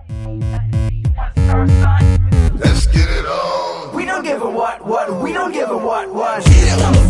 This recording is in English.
Let's get it on. We don't give a what, we don't give a what. Get it on the